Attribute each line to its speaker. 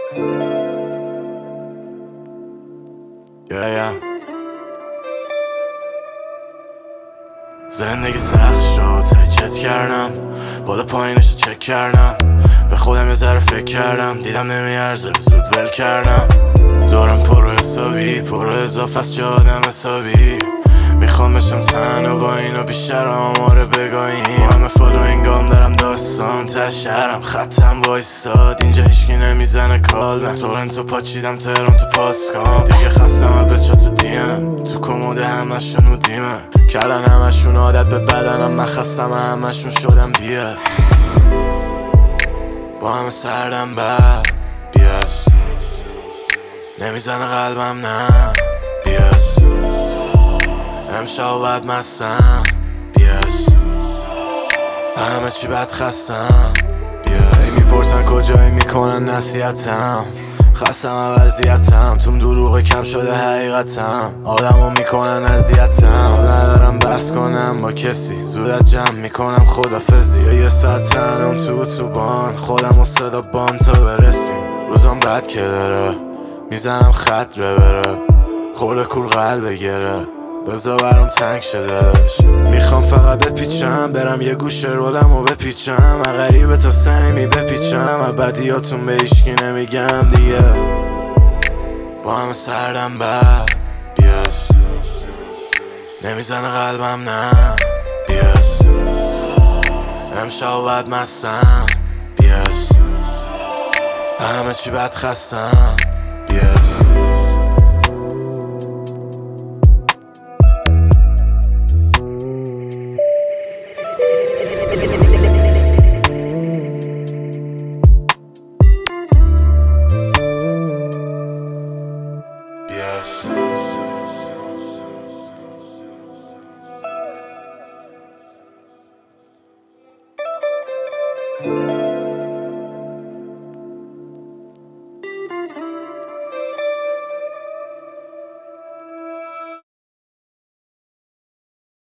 Speaker 1: زندگی سخت شد، سری چت کردم، بالا پایینش چک کردم، به خودم یه ذره فکر کردم، دیدم نمیارزه زود ول کردم. دورم پرو حسابی، پرو اضافه از جا آدم حسابی، میخوام بشم تنها با اینا بیشتر آماره بگاهیم. همه فالوینگام دارم داستان ته شهرم، خطم وایستاد اینجا هیچکی نمیزنه کال. تورنتو پاچیدم تهران تو پاسکام، دیگه خستم بچه تو دیم، تو کموده همشون دیمه، کردن همشون عادت به بدنم، من خستم همشون شدم بیه، با همه سردم بر بیاس، نمیزنه قلبم نه بیاس، امشب باید مستم بیاس، همه چی بد خستم بیاس. میپرسن کجایی میکنن نصیحتم، خستم وضعیتم، توم دروغ کم شده حقیقتم، آدمو میکنن اذیتم، ندارم بحث کنم با کسی، زود از جمع میکنم خدافزی، یه ساعت تنم تو اتوبان، خودم و صدا بان تا برسیم، روزم بد که داره، میزنم خط ره بره، خورده کور قلب گره، بزا برام تنگ شده داشت، میخوام فقط بپیچم، برم یه گوشه رولم و بپیچم، غریبه تا سهمی بپیچم، بدیاتون به ایشکی نمیگم دیگه، با همه سردم بر بیاس، نمیزنه قلبم نه بیاس، امشب باید مستم بیاس، همه چی بد خستم بیاس. Yes.